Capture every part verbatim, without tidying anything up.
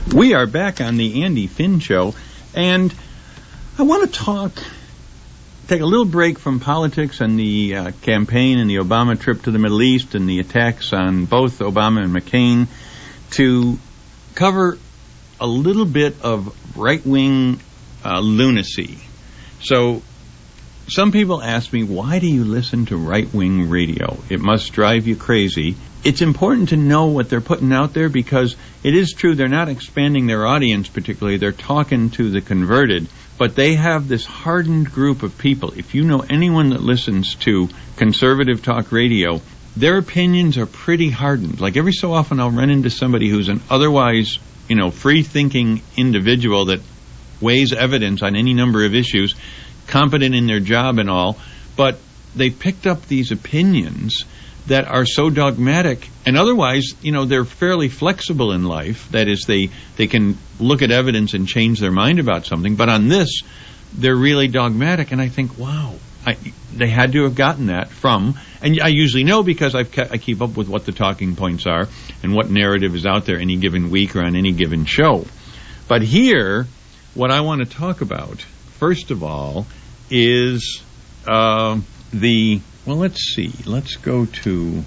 We are back on the Andy Finn Show, and I want to talk, take a little break from politics and the uh, campaign and the Obama trip to the Middle East and the attacks on both Obama and McCain to cover a little bit of right-wing uh, lunacy. So some people ask me, why do you listen to right-wing radio? It must drive you crazy. It's important to know what they're putting out there because it is true they're not expanding their audience particularly. They're talking to the converted, but they have this hardened group of people. If you know anyone that listens to conservative talk radio, their opinions are pretty hardened. Like every so often I'll run into somebody who's an otherwise, you know, free-thinking individual that weighs evidence on any number of issues, competent in their job and all, but they picked up these opinions that are so dogmatic, and otherwise, you know, they're fairly flexible in life. That is, they, they can look at evidence and change their mind about something, but on this, they're really dogmatic, and I think, wow, I, they had to have gotten that from, and I usually know because I've ke- I keep up with what the talking points are and what narrative is out there any given week or on any given show. But here, what I want to talk about, first of all, is uh, the... Well, let's see. Let's go to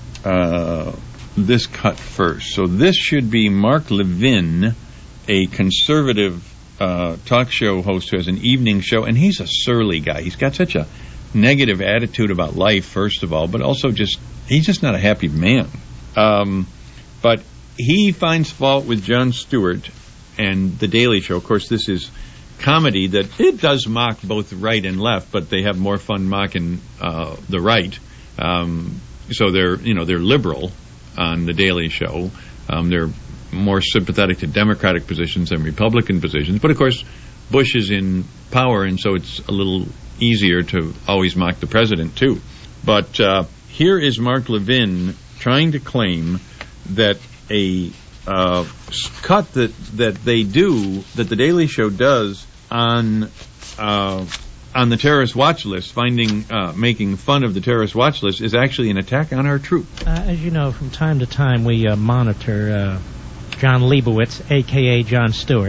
uh, this cut first. So this should be Mark Levin, a conservative uh, talk show host who has an evening show, and he's a surly guy. He's got such a negative attitude about life, first of all, but also just, he's just not a happy man. Um, but he finds fault with Jon Stewart and The Daily Show. Of course, this is comedy that it does mock both right and left, but they have more fun mocking uh, the right. Um, so they're, you know, they're liberal on The Daily Show. Um, they're more sympathetic to Democratic positions than Republican positions. But of course, Bush is in power, and so it's a little easier to always mock the president too. But uh, here is Mark Levin trying to claim that a Uh, cut that that they do, that The Daily Show does on uh, on the terrorist watch list, finding uh, making fun of the terrorist watch list, is actually an attack on our troops. Uh, as you know, from time to time we uh, monitor uh, John Leibowitz, a k a. Jon Stewart,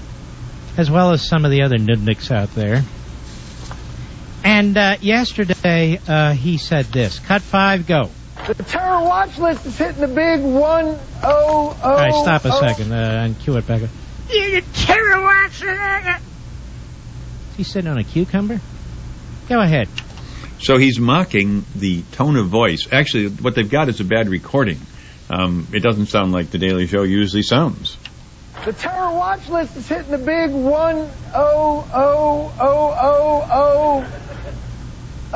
as well as some of the other nudniks out there. And uh, yesterday uh, he said this. Cut five, go. The terror watch list is hitting the big one oh oh. All right, stop a second uh, and cue it back up. The terror watch list. Is he sitting on a cucumber? Go ahead. So he's mocking the tone of voice. Actually, what they've got is a bad recording. Um, it doesn't sound like The Daily Show usually sounds. The terror watch list is hitting the big one oh oh oh oh oh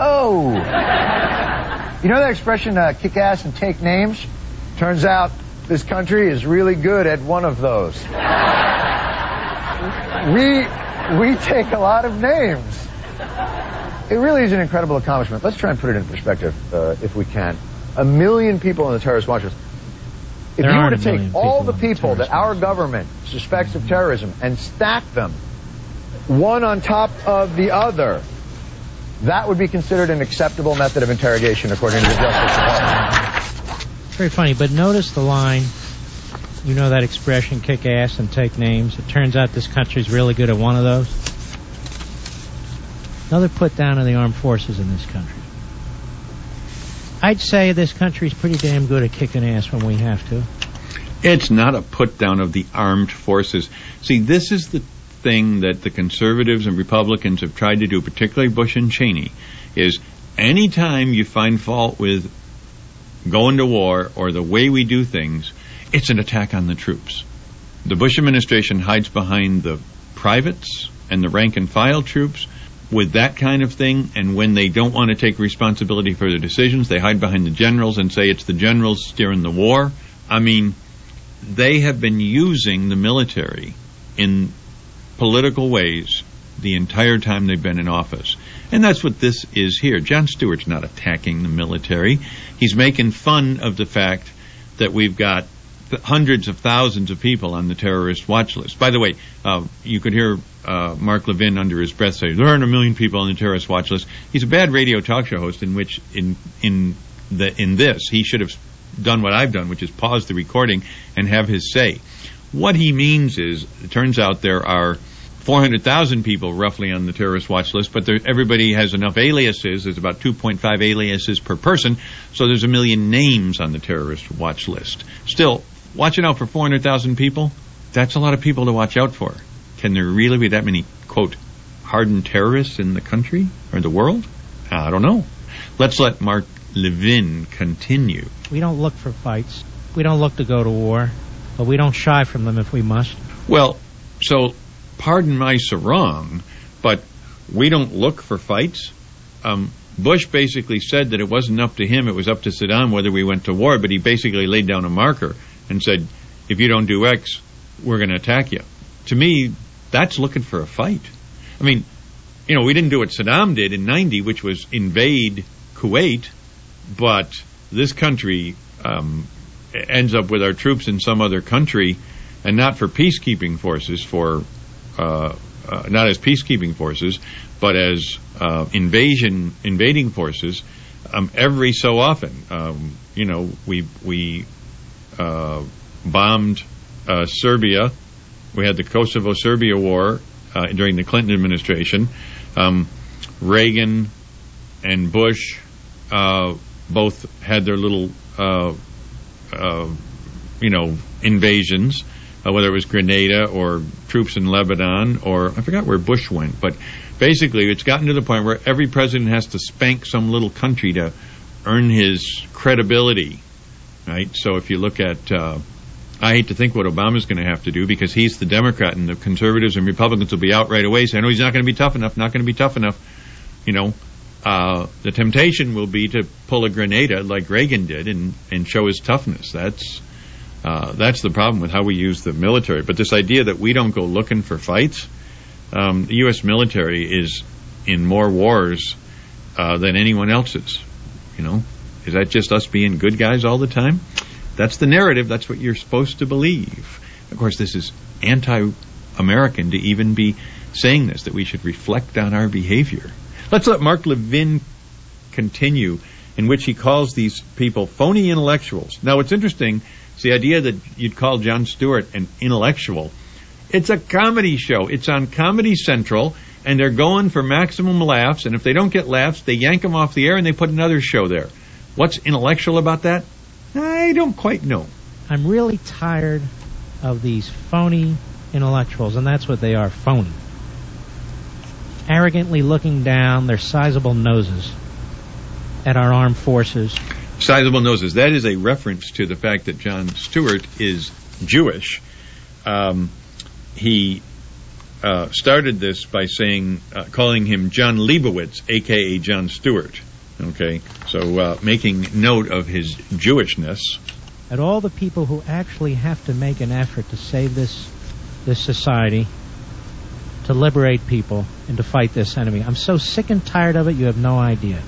oh. You know that expression, uh, kick ass and take names? Turns out this country is really good at one of those. we we take a lot of names. It really is an incredible accomplishment. Let's try and put it in perspective, uh, if we can. A million people on the terrorist watch list. If there you were to take all people the people the that our government suspects of terrorism and stack them one on top of the other, that would be considered an acceptable method of interrogation, according to the Justice Department. Very funny, but notice the line. You know that expression, kick ass and take names? It turns out this country's really good at one of those. Another put down of the armed forces in this country. I'd say this country's pretty damn good at kicking ass when we have to. It's not a put down of the armed forces. See, this is the thing that the conservatives and Republicans have tried to do, particularly Bush and Cheney, is anytime you find fault with going to war or the way we do things, it's an attack on the troops. The Bush administration hides behind the privates and the rank and file troops with that kind of thing, and when they don't want to take responsibility for their decisions, they hide behind the generals and say it's the generals steering the war. I mean, they have been using the military in political ways the entire time they've been in office. And that's what this is here. Jon Stewart's not attacking the military. He's making fun of the fact that we've got th- hundreds of thousands of people on the terrorist watch list. By the way, uh, you could hear uh, Mark Levin under his breath say, there aren't a million people on the terrorist watch list. He's a bad radio talk show host in which, in in the in this, he should have done what I've done, which is pause the recording and have his say. what he means is, it turns out there are four hundred thousand people roughly on the terrorist watch list, but there, everybody has enough aliases. There's about two point five aliases per person, so there's a million names on the terrorist watch list. Still, watching out for four hundred thousand people, that's a lot of people to watch out for. Can there really be that many, quote, hardened terrorists in the country or the world? I don't know. Let's let Mark Levin continue. We don't look for fights. We don't look to go to war, but we don't shy from them if we must. Well, so, pardon my sarong, but we don't look for fights. Um, Bush basically said that it wasn't up to him, it was up to Saddam whether we went to war, but he basically laid down a marker and said, if you don't do X, we're going to attack you. To me, that's looking for a fight. I mean, you know, we didn't do what Saddam did in ninety, which was invade Kuwait, but this country um, ends up with our troops in some other country, and not for peacekeeping forces, for uh, uh, not as peacekeeping forces, but as uh, invasion invading forces. Um, every so often, um, you know, we we uh, bombed uh, Serbia. We had the Kosovo-Serbia war uh, during the Clinton administration. Um, Reagan and Bush uh, both had their little, uh, uh, you know, invasions, uh, whether it was Grenada or troops in Lebanon, or I forgot where Bush went. But basically, it's gotten to the point where every president has to spank some little country to earn his credibility, right? So if you look at... Uh, I hate to think what Obama's going to have to do, because he's the Democrat and the conservatives and Republicans will be out right away saying, oh, he's not going to be tough enough, not going to be tough enough. You know, uh, the temptation will be to pull a Grenada like Reagan did and, and show his toughness. That's, uh, that's the problem with how we use the military. But this idea that we don't go looking for fights, um, the U S military is in more wars uh, than anyone else's. You know, is that just us being good guys all the time? That's the narrative. That's what you're supposed to believe. Of course, this is anti-American to even be saying this, that we should reflect on our behavior. Let's let Mark Levin continue, in which he calls these people phony intellectuals. Now, what's interesting is the idea that you'd call Jon Stewart an intellectual. It's a comedy show. It's on Comedy Central, and they're going for maximum laughs, and if they don't get laughs, they yank them off the air and they put another show there. What's intellectual about that? I don't quite know. I'm really tired of these phony intellectuals, and that's what they are, phony. Arrogantly looking down their sizable noses at our armed forces. Sizable noses. That is a reference to the fact that Jon Stewart is Jewish. Um, he uh, started this by saying, uh, calling him John Leibowitz, a k a. Jon Stewart. Okay, so uh, making note of his Jewishness. At all the people who actually have to make an effort to save this this society, to liberate people, and to fight this enemy. I'm so sick and tired of it, you have no idea.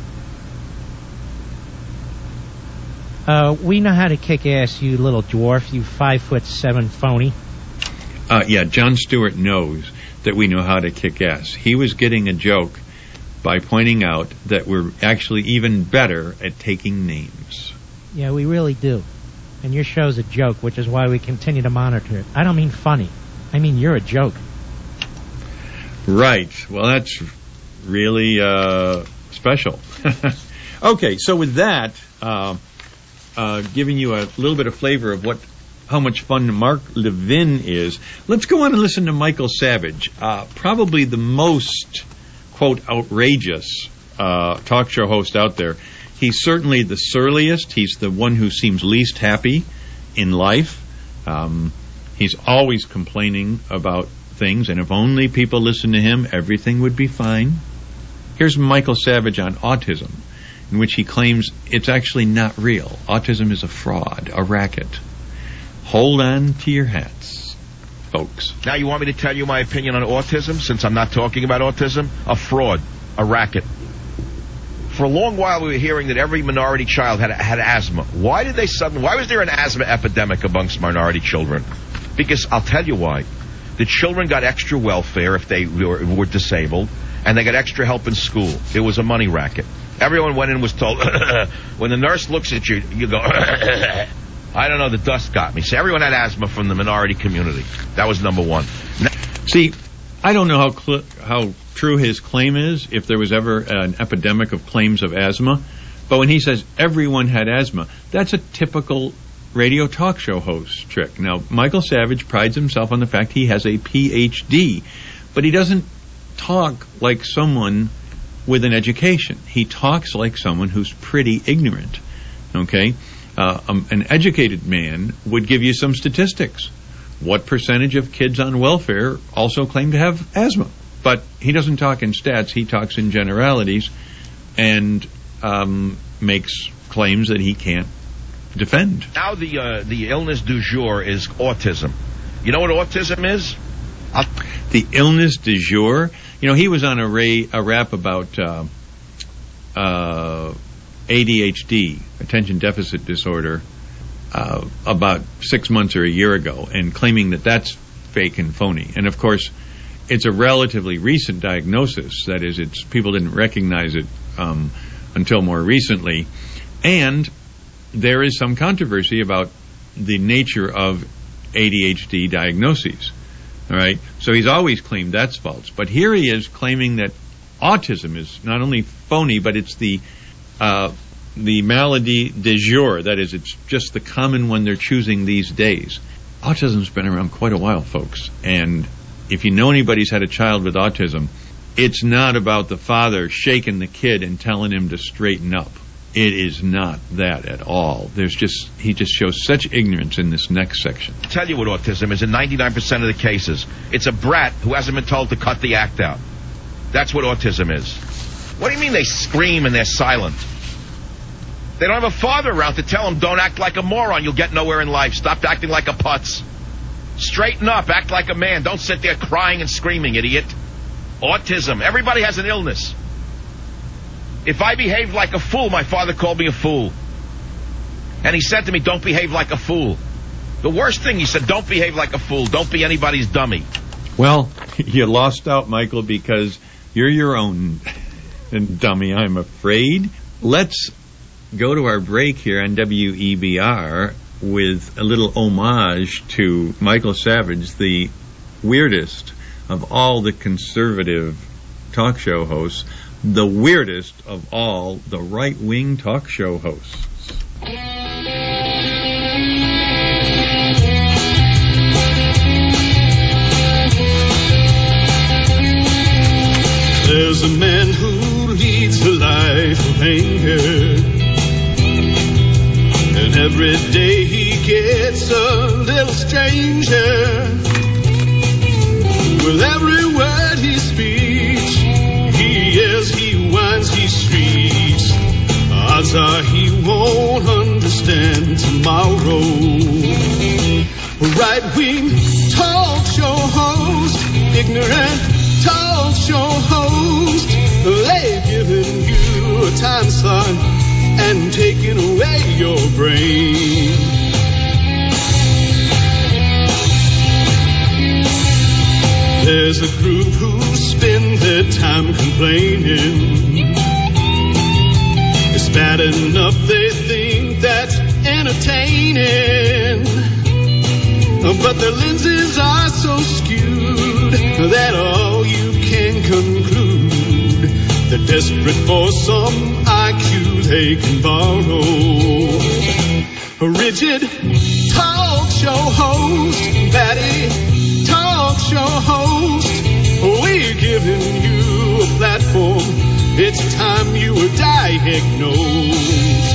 Uh, we know how to kick ass, you little dwarf, you five foot seven phony. Uh, yeah, Jon Stewart knows that we know how to kick ass. He was getting a joke by pointing out that we're actually even better at taking names. Yeah, we really do. And your show's a joke, which is why we continue to monitor it. I don't mean funny. I mean you're a joke. Right. Well, that's really uh, special. Okay, so with that, uh, uh, giving you a little bit of flavor of what, how much fun Mark Levin is, let's go on and listen to Michael Savage, uh, probably the most, quote, outrageous uh, talk show host out there. He's certainly the surliest. He's the one who seems least happy in life. Um, he's always complaining about things, and if only people listen to him, everything would be fine. Here's Michael Savage on autism, in which he claims it's actually not real. Autism is a fraud, a racket. Hold on to your hats, folks. Now you want me to tell you my opinion on autism, since I'm not talking about autism? A fraud, a racket. For a long while we were hearing that every minority child had had asthma. Why did they suddenly, why was there an asthma epidemic amongst minority children? Because I'll tell you why. The children got extra welfare if they were, were disabled, and they got extra help in school. It was a money racket. Everyone went in and was told, when the nurse looks at you, you go, I don't know, the dust got me. See, everyone had asthma from the minority community. That was number one. Now, See, I don't know how cl- how true his claim is, if there was ever an epidemic of claims of asthma, but when he says everyone had asthma, that's a typical radio talk show host trick. Now, Michael Savage prides himself on the fact he has a P H D, but he doesn't talk like someone with an education. He talks like someone who's pretty ignorant, okay? Uh, um, an educated man would give you some statistics. What percentage of kids on welfare also claim to have asthma? But he doesn't talk in stats. He talks in generalities and um, makes claims that he can't defend. now the uh, the illness du jour is autism. You know what autism is? I'll The illness du jour, you know, he was on a, ray, a rap about uh, uh, A D H D, attention deficit disorder, uh, about six months or a year ago, and claiming that that's fake and phony. And of course, it's a relatively recent diagnosis. That is, it's people didn't recognize it um, until more recently. And there is some controversy about the nature of A D H D diagnoses. All right, so he's always claimed that's false. But here he is claiming that autism is not only phony, but it's the uh, the malady du jour. That is, it's just the common one they're choosing these days. Autism's been around quite a while, folks. And if you know anybody's had a child with autism, it's not about the father shaking the kid and telling him to straighten up. It is not that at all. There's just, he just shows such ignorance in this next section. tell you what autism is in ninety-nine percent of the cases. It's a brat who hasn't been told to cut the act out. That's what autism is. What do you mean they scream and they're silent? They don't have a father around to tell them, don't act like a moron, you'll get nowhere in life. Stop acting like a putz. Straighten up, act like a man. Don't sit there crying and screaming, idiot. Autism. Everybody has an illness. If I behaved like a fool, my father called me a fool. And he said to me, don't behave like a fool. The worst thing, he said, don't behave like a fool. Don't be anybody's dummy. Well, you lost out, Michael, because you're your own dummy, I'm afraid. Let's go to our break here on W E B R with a little homage to Michael Savage, the weirdest of all the conservative talk show hosts, the weirdest of all the right-wing talk show hosts. There's a man who leads a life of anger, and every day he gets a little stranger. With every word he speaks, he yells, he whines, he shrieks. Odds are he won't understand tomorrow. Right-wing talk show host, ignorant talk show host, they've given you a time slot and taken away your brain. There's a group who spend their time complaining. It's bad enough they think that's entertaining, but their lenses are so skewed that all you can conclude, they're desperate for some I Q they can borrow. A rigid talk show host, batty talk show host, we're giving you a platform. It's time you were diagnosed.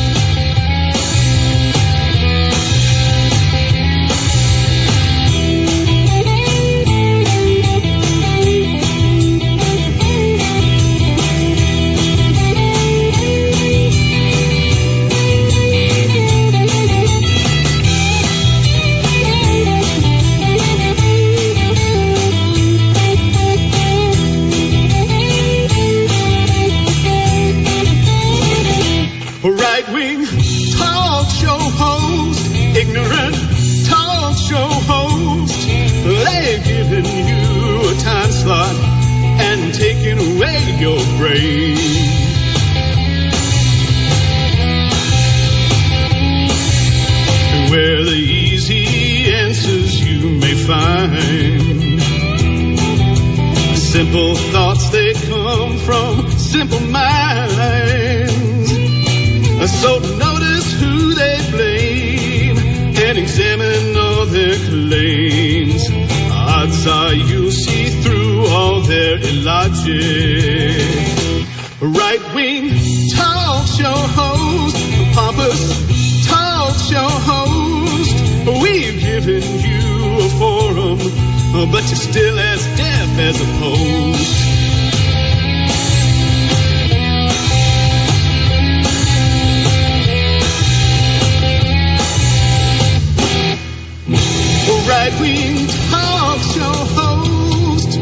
mind. Simple thoughts, they come from simple minds. So notice who they blame and examine all their claims. Odds are you'll see through all their illogic. Right-wing talk show host, pompous talk show host, we've given you a forum, but you're still as deaf as a post. Right-wing talk show host.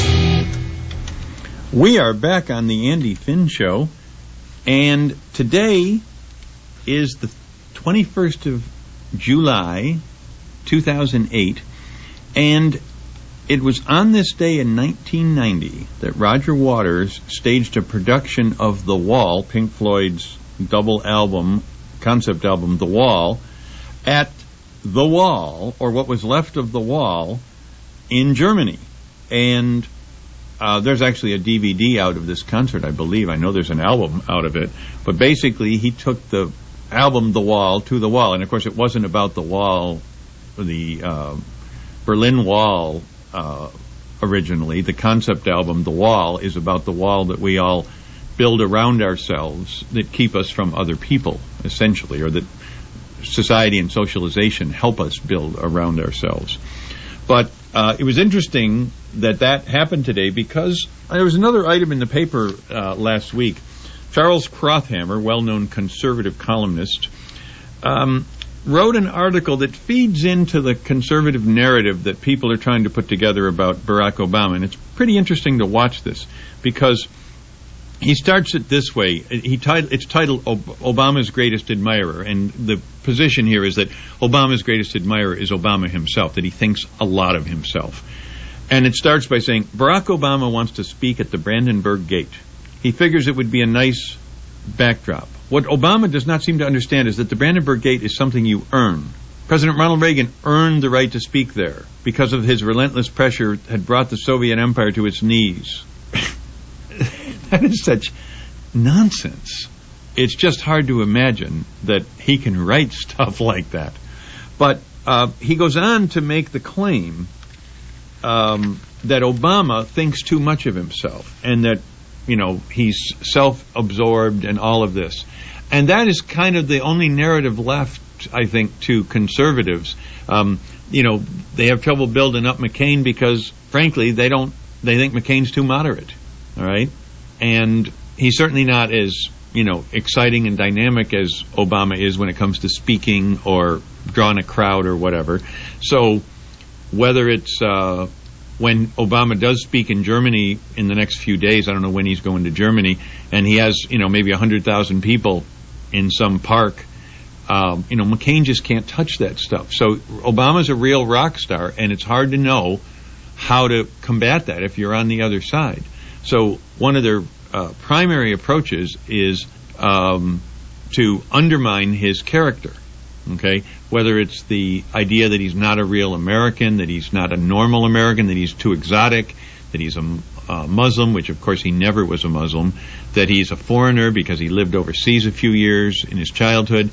We are back on the Andy Finn Show, and today is the twenty-first of July, two thousand eight, and it was on this day in nineteen ninety that Roger Waters staged a production of The Wall, Pink Floyd's double album, concept album, The Wall, at The Wall, or what was left of The Wall, in Germany. And uh, there's actually a D V D out of this concert, I believe. I know there's an album out of it. But basically, he took the album The Wall to The Wall. And, of course, it wasn't about the wall, the uh, Berlin Wall uh, originally. The concept album, The Wall, is about the wall that we all build around ourselves that keep us from other people, essentially, or that society and socialization help us build around ourselves. But uh, it was interesting that that happened today because there was another item in the paper uh, last week. Charles Krauthammer, well-known conservative columnist, um, wrote an article that feeds into the conservative narrative that people are trying to put together about Barack Obama. And it's pretty interesting to watch this because he starts it this way. He tit- It's titled Obama's Greatest Admirer, and the position here is that Obama's greatest admirer is Obama himself, that he thinks a lot of himself. And it starts by saying, Barack Obama wants to speak at the Brandenburg Gate. He figures it would be a nice backdrop. What Obama does not seem to understand is that the Brandenburg Gate is something you earn. President Ronald Reagan earned the right to speak there because of his relentless pressure had brought the Soviet Empire to its knees. That is such nonsense. It's just hard to imagine that he can write stuff like that. But uh, he goes on to make the claim um, that Obama thinks too much of himself and that, you know, he's self-absorbed and all of this. And that is kind of the only narrative left, I think, to conservatives. Um, you know, they have trouble building up McCain because, frankly, they don't. They think McCain's too moderate. All right. And he's certainly not as, you know, exciting and dynamic as Obama is when it comes to speaking or drawing a crowd or whatever. So whether it's uh, when Obama does speak in Germany in the next few days, I don't know when he's going to Germany, and he has, you know, maybe one hundred thousand people in some park, um, you know, McCain just can't touch that stuff. So Obama's a real rock star, and it's hard to know how to combat that if you're on the other side. So one of their uh, primary approaches is um, to undermine his character, okay? Whether it's the idea that he's not a real American, that he's not a normal American, that he's too exotic, that he's a uh, Muslim, which of course he never was a Muslim, that he's a foreigner because he lived overseas a few years in his childhood,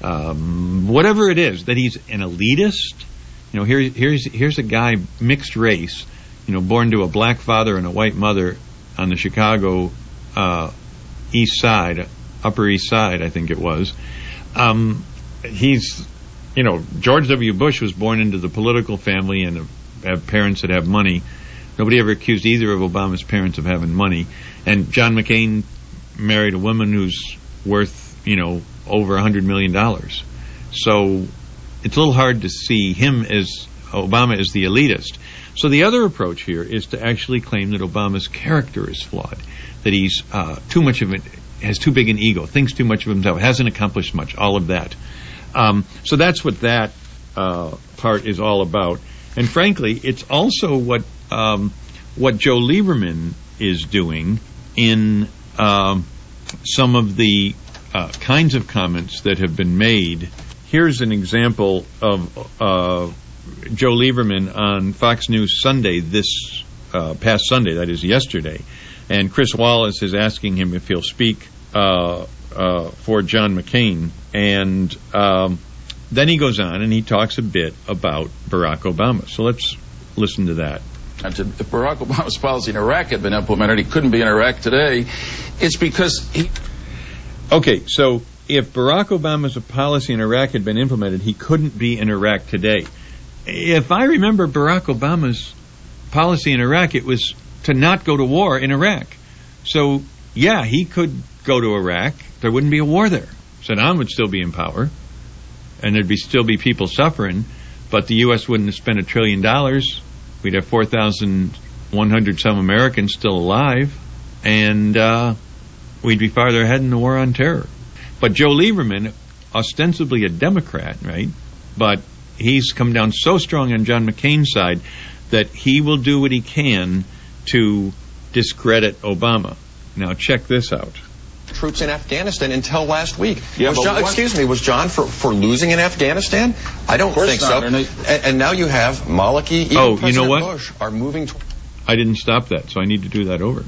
um, whatever it is, that he's an elitist. You know, here, here's here's a guy, mixed race, you know, born to a black father and a white mother, on the Chicago uh, East Side, Upper East Side, I think it was. Um, he's, you know, George W. Bush was born into the political family and have parents that have money. Nobody ever accused either of Obama's parents of having money. And John McCain married a woman who's worth, you know, over one hundred million dollars. So it's a little hard to see him as, Obama as the elitist. So the other approach here is to actually claim that Obama's character is flawed, that he's uh, too much of it, has too big an ego, thinks too much of himself, hasn't accomplished much, all of that. Um, so that's what that uh, part is all about. And frankly, it's also what um, what Joe Lieberman is doing in um, some of the uh, kinds of comments that have been made. Here's an example of uh, Joe Lieberman on Fox News Sunday, this uh, past Sunday, that is yesterday, and Chris Wallace is asking him if he'll speak uh, uh, for John McCain, and um, then he goes on and he talks a bit about Barack Obama. So let's listen to that. If Barack Obama's policy in Iraq had been implemented, he couldn't be in Iraq today. It's because he... Okay, so if Barack Obama's policy in Iraq had been implemented, he couldn't be in Iraq today. If I remember Barack Obama's policy in Iraq, it was to not go to war in Iraq. So, yeah, he could go to Iraq. There wouldn't be a war there. Saddam would still be in power, and there'd be still be people suffering, but the U S wouldn't have spent a trillion dollars. We'd have four thousand one hundred some Americans still alive, and uh, we'd be farther ahead in the war on terror. But Joe Lieberman, ostensibly a Democrat, right, but he's come down so strong on John McCain's side that he will do what he can to discredit Obama. Now, check this out. Troops in Afghanistan until last week. Yeah, was but John, what- excuse me, was John for, for losing in Afghanistan? I don't course think not, so. Ernie. And, and now you have Maliki, even Oh, you President know what? Bush are moving to... I didn't stop that, so I need to do that over.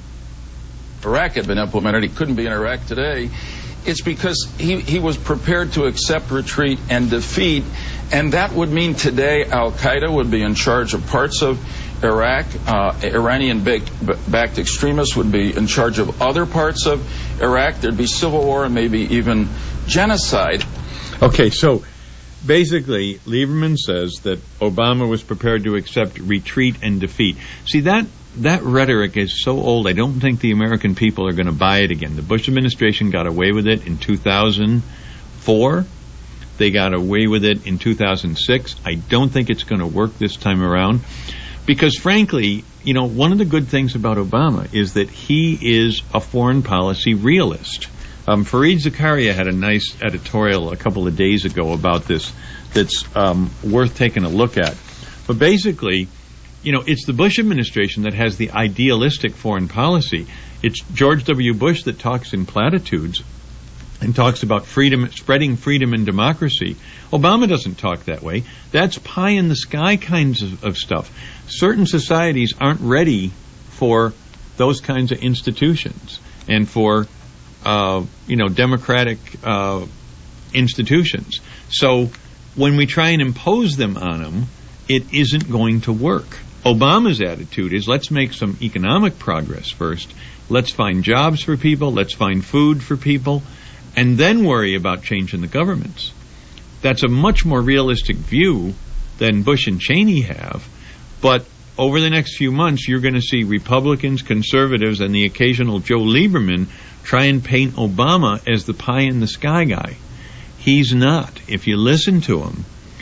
If Iraq had been implemented, he couldn't be in Iraq today. It's because he, he was prepared to accept retreat and defeat, and that would mean today Al-Qaeda would be in charge of parts of Iraq. Uh, Iranian-backed extremists would be in charge of other parts of Iraq. There'd be civil war and maybe even genocide. Okay, so basically, Lieberman says that Obama was prepared to accept retreat and defeat. See, that that rhetoric is so old, I don't think the American people are going to buy it again. The Bush administration got away with it in two thousand four. They got away with it in two thousand six. I don't think it's going to work this time around. Because frankly, you know, one of the good things about Obama is that he is a foreign policy realist. Um, Fareed Zakaria had a nice editorial a couple of days ago about this that's um, worth taking a look at. But basically, you know, it's the Bush administration that has the idealistic foreign policy. It's George W. Bush that talks in platitudes and talks about freedom, spreading freedom and democracy. Obama doesn't talk that way. That's pie in the sky kinds of, of stuff. Certain societies aren't ready for those kinds of institutions and for, uh, you know, democratic uh, institutions. So when we try and impose them on them, it isn't going to work. Obama's attitude is, let's make some economic progress first. Let's find jobs for people. Let's find food for people. And then worry about changing the governments. That's a much more realistic view than Bush and Cheney have. But over the next few months, you're going to see Republicans, conservatives, and the occasional Joe Lieberman try and paint Obama as the pie-in-the-sky guy. He's not. If you listen to him,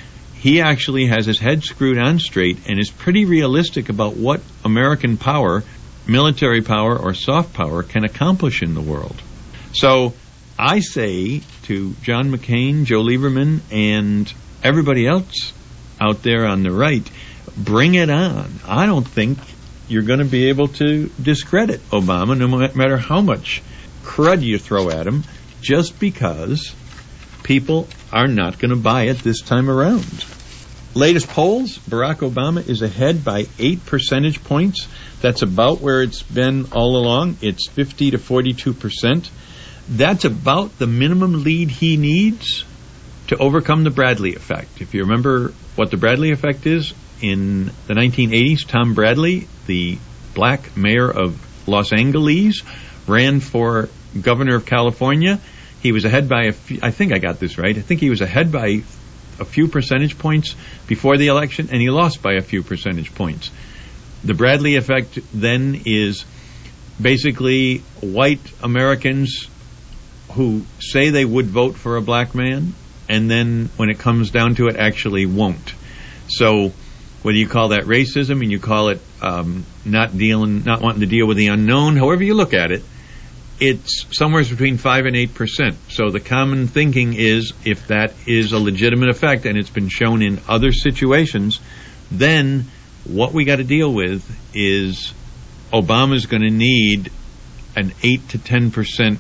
he actually has his head screwed on straight and is pretty realistic about what American power, military power or soft power, can accomplish in the world. So I say to John McCain, Joe Lieberman, and everybody else out there on the right, bring it on. I don't think you're going to be able to discredit Obama, no matter how much crud you throw at him, just because people are not going to buy it this time around. Latest polls, Barack Obama is ahead by eight percentage points. That's about where it's been all along. It's fifty to forty-two percent. That's about the minimum lead he needs to overcome the Bradley effect. If you remember what the Bradley effect is, in the nineteen eighties, Tom Bradley, the black mayor of Los Angeles, ran for governor of California. He was ahead by a few, I think I got this right, I think he was ahead by a few percentage points before the election, and he lost by a few percentage points. The Bradley effect then is basically white Americans who say they would vote for a black man, and then when it comes down to it, actually won't. So whether you call that racism and you call it um, not dealing, not wanting to deal with the unknown, however you look at it, it's somewhere between five and eight percent. So the common thinking is, if that is a legitimate effect and it's been shown in other situations, then what we got to deal with is Obama's going to need an eight to ten percent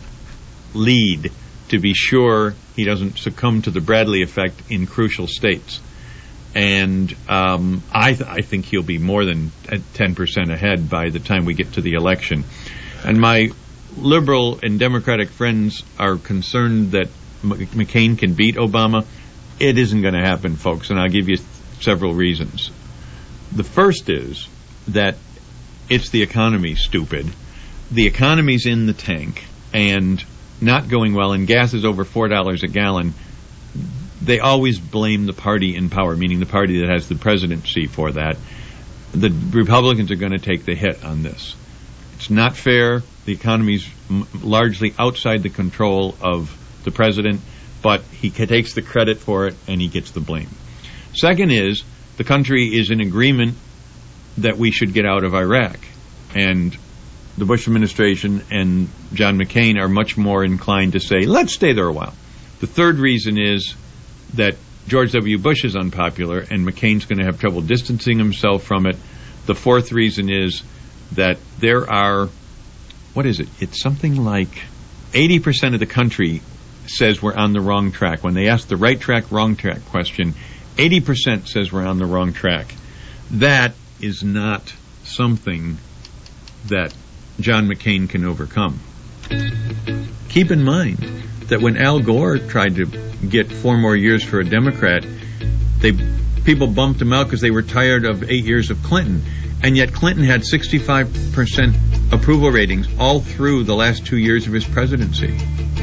lead to be sure he doesn't succumb to the Bradley effect in crucial states. And um, I, th- I think he'll be more than ten percent ahead by the time we get to the election. And my liberal and Democratic friends are concerned that M- McCain can beat Obama. It isn't going to happen, folks, and I'll give you several reasons. The first is that it's the economy, stupid. The economy's in the tank and not going well, and gas is over four dollars a gallon. They always blame the party in power, meaning the party that has the presidency, for that. The Republicans are going to take the hit on this. It's not fair. The economy's m- largely outside the control of the president, but he c- takes the credit for it and he gets the blame. Second is, the country is in agreement that we should get out of Iraq. And the Bush administration and John McCain are much more inclined to say, let's stay there a while. The third reason is that George W. Bush is unpopular and McCain's going to have trouble distancing himself from it. The fourth reason is that there are, what is it? It's something like eighty percent of the country says we're on the wrong track. When they ask the right track, wrong track question, eighty percent says we're on the wrong track. That is not something that John McCain can overcome. Keep in mind that when Al Gore tried to get four more years for a Democrat, they people bumped him out because they were tired of eight years of Clinton. And yet Clinton had sixty-five percent approval ratings all through the last two years of his presidency.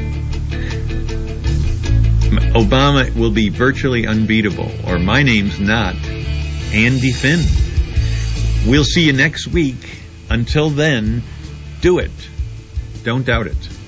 Obama will be virtually unbeatable, or my name's not Andy Finn. We'll see you next week. Until then, do it. Don't doubt it.